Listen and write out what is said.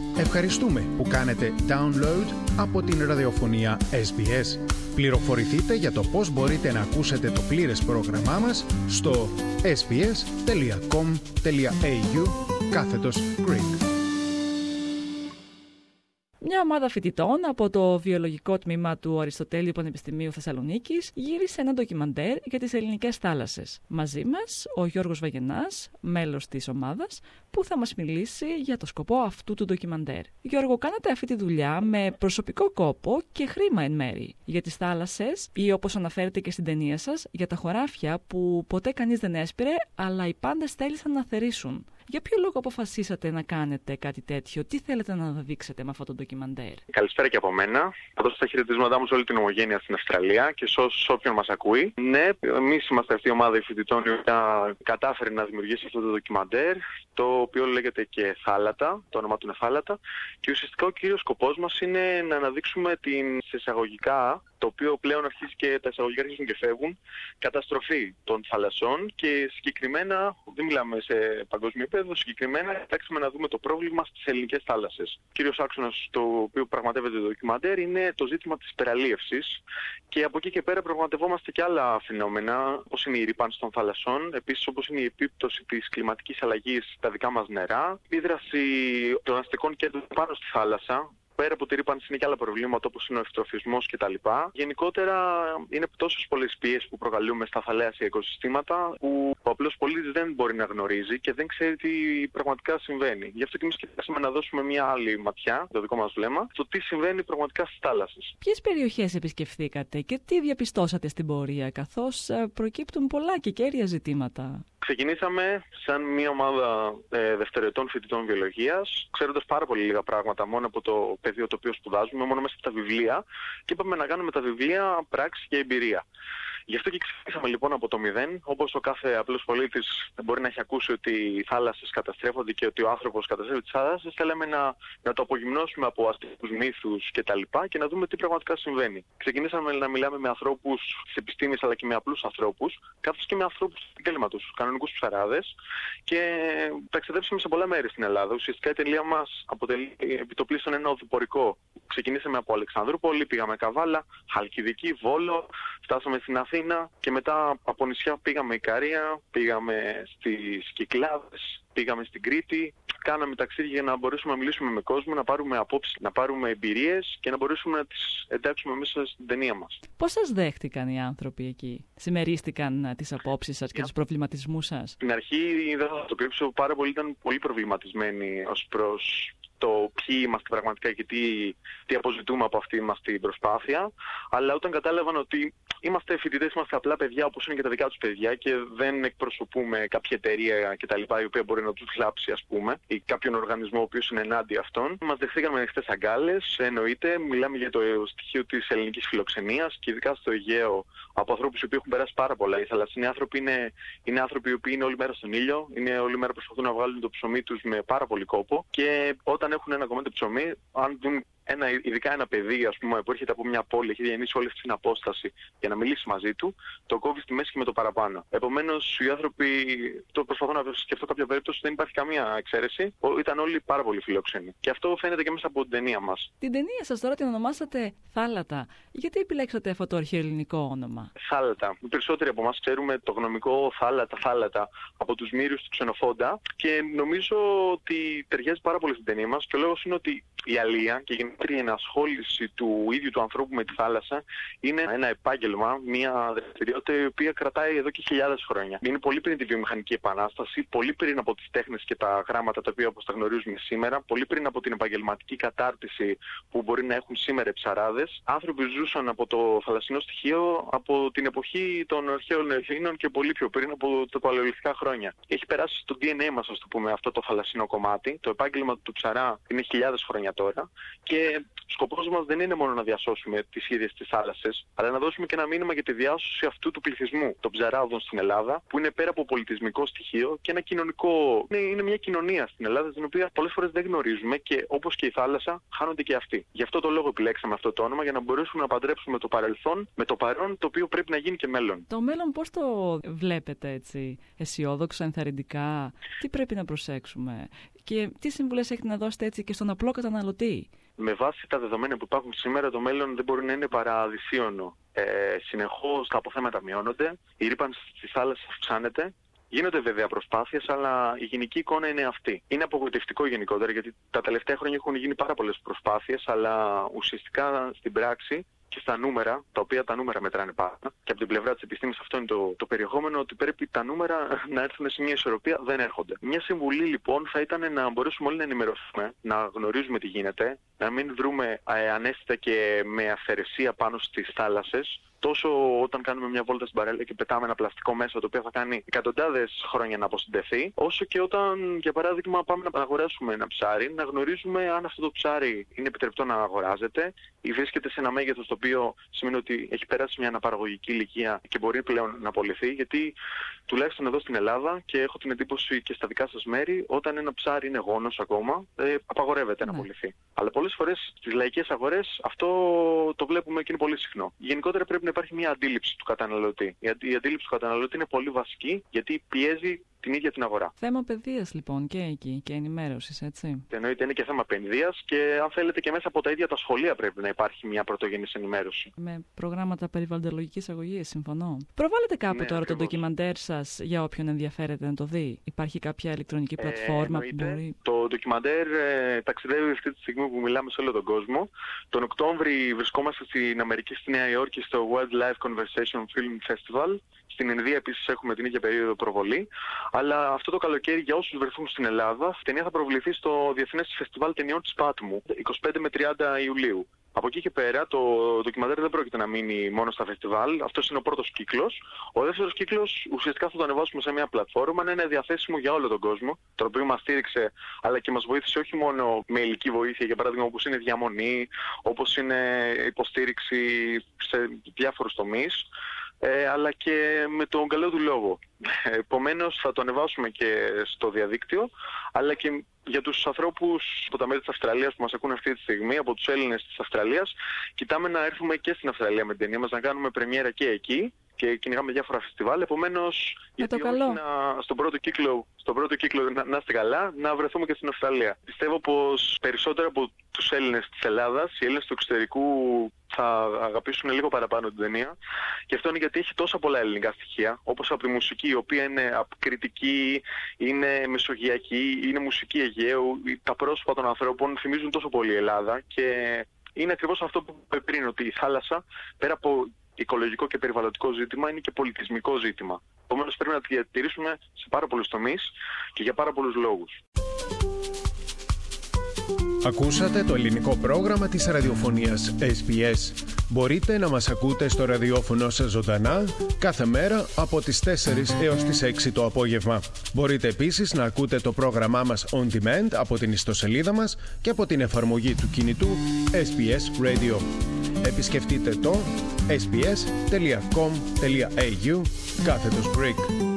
Ευχαριστούμε που κάνετε download από την ραδιοφωνία SBS. Πληροφορηθείτε για το πώς μπορείτε να ακούσετε το πλήρες πρόγραμμά μας στο sbs.com.au/Greek. Μια ομάδα φοιτητών από το βιολογικό τμήμα του Αριστοτέλειου Πανεπιστημίου Θεσσαλονίκης γύρισε ένα ντοκιμαντέρ για τις ελληνικές θάλασσες. Μαζί μας ο Γιώργος Βαγενάς, μέλος της ομάδας, που θα μας μιλήσει για το σκοπό αυτού του ντοκιμαντέρ. Γιώργο, κάνατε αυτή τη δουλειά με προσωπικό κόπο και χρήμα εν μέρη για τις θάλασσες ή, όπως αναφέρετε και στην ταινία σας, για τα χωράφια που ποτέ κανείς δεν έσπηρε, αλλά οι πάντες θέλησαν να θερήσουν. Για ποιο λόγο αποφασίσατε να κάνετε κάτι τέτοιο, τι θέλετε να δείξετε με αυτό το ντοκιμαντέρ? Καλησπέρα και από μένα. Θα δώσω τα χαιρετίσματά μου σε όλη την ομογένεια στην Αυστραλία και σε όποιον μας ακούει. Ναι, εμείς είμαστε αυτή η ομάδα οι φοιτητών που κατάφερε να δημιουργήσει αυτό το ντοκιμαντέρ, το οποίο λέγεται και Θάλατα, το όνομα του είναι Θάλατα. Και ουσιαστικά ο κύριος σκοπός μας είναι να αναδείξουμε την εισαγωγικά, το οποίο πλέον αρχίζει και τα εισαγωγικά αρχίζουν και φεύγουν, καταστροφή των θαλασσών και συγκεκριμένα, δεν μιλάμε σε παγκόσμιο επίπεδο, συγκεκριμένα κοιτάξαμε να δούμε το πρόβλημα στις ελληνικές θάλασσες. Ο κύριος άξονας το οποίο πραγματεύεται το ντοκιμαντέρ είναι το ζήτημα της υπεραλίευσης και από εκεί και πέρα πραγματευόμαστε και άλλα φαινόμενα, όπως είναι η ρύπανση των θαλασσών, επίσης όπως είναι η επίπτωση της κλιματικής αλλαγής στα δικά μας νερά, η επίδραση των αστικών κέντρων πάνω στη θάλασσα. Πέρα από τη ρύπανση είναι και άλλα προβλήματα όπως είναι ο ευτροφισμός κτλ. Γενικότερα είναι τόσες πολλές πιέσεις που προκαλούμε στα θαλάσσια οικοσυστήματα που ο απλός πολίτης δεν μπορεί να γνωρίζει και δεν ξέρει τι πραγματικά συμβαίνει. Γι' αυτό και εμείς κοιτάξαμε να δώσουμε μια άλλη ματιά, το δικό μας βλέμμα, στο τι συμβαίνει πραγματικά στις θάλασσες. Ποιες περιοχές επισκεφθήκατε και τι διαπιστώσατε στην πορεία, καθώς προκύπτουν πολλά και κέρια ζητήματα? Ξεκινήσαμε σαν μια ομάδα δευτεροετών φοιτητών βιολογίας, ξέροντας πάρα πολύ λίγα πράγματα μόνο από το πεδίο το οποίο σπουδάζουμε, μόνο μέσα από τα βιβλία, και είπαμε να κάνουμε τα βιβλία πράξη και εμπειρία. Γι' αυτό και ξεκινήσαμε λοιπόν από το μηδέν. Όπως ο κάθε απλός πολίτης μπορεί να έχει ακούσει ότι οι θάλασσες καταστρέφονται και ότι ο άνθρωπος καταστρέφει τις θάλασσες, θέλαμε να το απογυμνώσουμε από αστικούς μύθους κτλ. Και να δούμε τι πραγματικά συμβαίνει. Ξεκινήσαμε να μιλάμε με ανθρώπους της επιστήμης αλλά και με απλούς ανθρώπους, καθώς και με ανθρώπους του επαγγέλματος, κανονικούς ψαράδες, και ταξιδέψαμε σε πολλά μέρη στην Ελλάδα. Ουσιαστικά η τελεία μας αποτελεί επιτοπλίστων ένα οδηπορικό. Ξεκινήσαμε από Αλεξανδρούπολη, πήγαμε Καβάλα, Χαλκιδική, Βόλο, φτάσαμε στην Αθήνα και μετά από νησιά πήγαμε Ικαρία, πήγαμε στις Κυκλάδες, πήγαμε στην Κρήτη. Κάναμε ταξίδια για να μπορέσουμε να μιλήσουμε με κόσμο, να πάρουμε απόψεις, να πάρουμε εμπειρίες και να μπορέσουμε να τις εντάξουμε μέσα στην ταινία μας. Πώς σας δέχτηκαν οι άνθρωποι εκεί? Συμμερίστηκαν τις απόψεις σας και τους προβληματισμούς σας? Στην αρχή, δεν θα το κρύψω, πάρα πολλοί ήταν πολύ προβληματισμένοι ως προς το ποιοι είμαστε πραγματικά και τι αποζητούμε από αυτή μας την προσπάθεια. Αλλά όταν κατάλαβαν ότι είμαστε φοιτητές, είμαστε απλά παιδιά όπως είναι και τα δικά τους παιδιά και δεν εκπροσωπούμε κάποια εταιρεία κτλ. Η οποία μπορεί να τους θλάψει, ας πούμε, ή κάποιον οργανισμό ο οποίος είναι ενάντια αυτών, μας δεχθήκαν με ανοιχτές αγκάλες. Εννοείται, μιλάμε για το στοιχείο της ελληνικής φιλοξενίας και ειδικά στο Αιγαίο από ανθρώπους που έχουν περάσει πάρα πολλά. Οι θαλασσινοί άνθρωποι είναι άνθρωποι οι οποίοι είναι όλη μέρα στον ήλιο, είναι όλη μέρα προσπαθούν να βγάλουν το ψωμί τους με πάρα πολύ κόπο και όταν έχουν ένα κομμάτι ψωμί, αν δουν ειδικά ένα παιδί, ας πούμε, που έρχεται από μια πόλη, έχει διανύσει όλη αυτή την απόσταση για να μιλήσει μαζί του, το κόβει στη μέση και με το παραπάνω. Επομένως, οι άνθρωποι, το προσπαθώ να σκεφτώ κάποια περίπτωση, δεν υπάρχει καμία εξαίρεση, ήταν όλοι πάρα πολύ φιλόξενοι. Και αυτό φαίνεται και μέσα από την ταινία μας. Την ταινία σας τώρα την ονομάσατε Θάλατα. Γιατί επιλέξατε αυτό το αρχαιοελληνικό όνομα? Θάλατα. Οι περισσότεροι από εμάς ξέρουμε το γνωμικό θάλατα από τους Μύριους του Ξενοφόντα και νομίζω ότι ταιριάζει πάρα πολύ στην ταινία μας και ο λόγος είναι ότι η αλεία και η ενασχόληση του ίδιου του ανθρώπου με τη θάλασσα είναι ένα επάγγελμα, μια δραστηριότητα η οποία κρατάει εδώ και χιλιάδες χρόνια. Είναι πολύ πριν τη βιομηχανική επανάσταση, πολύ πριν από τις τέχνες και τα γράμματα τα οποία όπως τα γνωρίζουμε σήμερα, πολύ πριν από την επαγγελματική κατάρτιση που μπορεί να έχουν σήμερα οι ψαράδες. Άνθρωποι ζούσαν από το θαλασσινό στοιχείο από την εποχή των αρχαίων Ελλήνων και πολύ πιο πριν από τα παλαιολιθικά χρόνια. Έχει περάσει στο DNA μας, ας το πούμε, αυτό το θαλασσινό κομμάτι. Το επάγγελμα του ψαρά είναι χιλιάδες χρόνια τώρα και σκοπός μας δεν είναι μόνο να διασώσουμε τις ίδιες τις θάλασσες, αλλά να δώσουμε και ένα μήνυμα για τη διάσωση αυτού του πληθυσμού των ψαράδων στην Ελλάδα, που είναι πέρα από πολιτισμικό στοιχείο και ένα κοινωνικό. Είναι μια κοινωνία στην Ελλάδα, την οποία πολλές φορές δεν γνωρίζουμε και όπως και η θάλασσα, χάνονται και αυτοί. Γι' αυτό το λόγο επιλέξαμε αυτό το όνομα, για να μπορέσουμε να παντρέψουμε το παρελθόν με το παρόν, το οποίο πρέπει να γίνει και μέλλον. Το μέλλον πώς το βλέπετε έτσι, αισιόδοξα, ενθαρρυντικά, τι πρέπει να προσέξουμε και τι συμβουλές έχετε να δώσετε έτσι και στον απλό καταναλωτή? Με βάση τα δεδομένα που υπάρχουν σήμερα, το μέλλον δεν μπορεί να είναι παρά δυσίωνο. Συνεχώς τα αποθέματα μειώνονται, η ρύπανση της θάλασσας αυξάνεται. Γίνονται βέβαια προσπάθειες, αλλά η γενική εικόνα είναι αυτή. Είναι απογοητευτικό γενικότερα, γιατί τα τελευταία χρόνια έχουν γίνει πάρα πολλές προσπάθειες, αλλά ουσιαστικά στην πράξη και στα νούμερα, τα οποία τα νούμερα μετράνε πάρα, και από την πλευρά της επιστήμης αυτό είναι το περιεχόμενο, ότι πρέπει τα νούμερα να έρθουν σε μια ισορροπία, δεν έρχονται. Μια συμβουλή λοιπόν θα ήταν να μπορέσουμε όλοι να ενημερωθούμε, να γνωρίζουμε τι γίνεται, να μην βρούμε ανέστητα και με αυθαιρεσία πάνω στις θάλασσες, τόσο όταν κάνουμε μια βόλτα στην παρέλα και πετάμε ένα πλαστικό μέσα το οποίο θα κάνει εκατοντάδες χρόνια να αποσυντεθεί, όσο και όταν, για παράδειγμα, πάμε να αγοράσουμε ένα ψάρι, να γνωρίζουμε αν αυτό το ψάρι είναι επιτρεπτό να αγοράζεται ή βρίσκεται σε ένα μέγεθος το οποίο σημαίνει ότι έχει περάσει μια αναπαραγωγική ηλικία και μπορεί πλέον να απολυθεί, γιατί τουλάχιστον εδώ στην Ελλάδα, και έχω την εντύπωση και στα δικά σας μέρη, όταν ένα ψάρι είναι γόνος ακόμα, απαγορεύεται να απολυθεί. Αλλά πολλές φορές στις λαϊκές αγορές αυτό το βλέπουμε και είναι πολύ συχνό. Γενικότερα πρέπει να υπάρχει μια αντίληψη του καταναλωτή. Η αντίληψη του καταναλωτή είναι πολύ βασική, γιατί πιέζει την ίδια την αγορά. Θέμα παιδείας λοιπόν και εκεί και ενημέρωσης, έτσι. Εννοείται, είναι και θέμα παιδείας και αν θέλετε και μέσα από τα ίδια τα σχολεία πρέπει να υπάρχει μια πρωτογενής ενημέρωση. Με προγράμματα περιβαλλοντολογικής αγωγής, συμφωνώ. Προβάλλετε κάπου τώρα το ντοκιμαντέρ σας για όποιον ενδιαφέρεται να το δει? Υπάρχει κάποια ηλεκτρονική πλατφόρμα που μπορεί? Το ντοκιμαντέρ ταξιδεύει αυτή τη στιγμή που μιλάμε σε όλο τον κόσμο. Τον Οκτώβρη βρισκόμαστε στην Αμερική, στη Νέα Υόρκη, στο Wildlife Conversation Film Festival. Στην Ινδία επίσης έχουμε την ίδια περίοδο προβολή. Αλλά αυτό το καλοκαίρι, για όσους βρεθούν στην Ελλάδα, η ταινία θα προβληθεί στο Διεθνές Φεστιβάλ Ταινιών της Πάτμου, 25 με 30 Ιουλίου. Από εκεί και πέρα το ντοκιμαντέρ δεν πρόκειται να μείνει μόνο στα φεστιβάλ. Αυτός είναι ο πρώτος κύκλος. Ο δεύτερος κύκλος ουσιαστικά θα το ανεβάσουμε σε μια πλατφόρμα να είναι διαθέσιμο για όλο τον κόσμο, το οποίο μας στήριξε αλλά και μας βοήθησε όχι μόνο με υλική βοήθεια, για παράδειγμα όπως είναι διαμονή, όπως είναι υποστήριξη σε διάφορους τομείς, αλλά και με τον καλό του λόγο. Επομένως θα το ανεβάσουμε και στο διαδίκτυο, αλλά και για τους ανθρώπους από τα μέρη της Αυστραλίας που μας ακούν αυτή τη στιγμή, από τους Έλληνες της Αυστραλίας, κοιτάμε να έρθουμε και στην Αυστραλία με την ταινία μας, να κάνουμε πρεμιέρα και εκεί και κυνηγάμε διάφορα φεστιβάλ. Επομένως, γιατί στον πρώτο κύκλο να είστε καλά, να βρεθούμε και στην Αυστραλία. Πιστεύω πως περισσότερο από τους Έλληνες της Ελλάδας, οι Έλληνες του εξωτερικού θα αγαπήσουν λίγο παραπάνω την ταινία. Και αυτό είναι γιατί έχει τόσα πολλά ελληνικά στοιχεία, όπως από τη μουσική, η οποία είναι κριτική, είναι μεσογειακή, είναι μουσική Αιγαίου. Τα πρόσωπα των ανθρώπων θυμίζουν τόσο πολύ η Ελλάδα και είναι ακριβώς αυτό που είπε πριν, ότι η θάλασσα, πέρα από οικολογικό και περιβαλλοντικό ζήτημα, είναι και πολιτισμικό ζήτημα. Επομένως πρέπει να τη διατηρήσουμε σε πάρα πολλούς τομείς και για πάρα πολλούς λόγους. Ακούσατε το ελληνικό πρόγραμμα της ραδιοφωνίας SBS. Μπορείτε να μας ακούτε στο ραδιόφωνο σας ζωντανά κάθε μέρα από τις 4 έως τις 6 το απόγευμα. Μπορείτε επίσης να ακούτε το πρόγραμμά μας on demand από την ιστοσελίδα μας και από την εφαρμογή του κινητού SBS Radio. Επισκεφτείτε το sbs.com.au/Greek.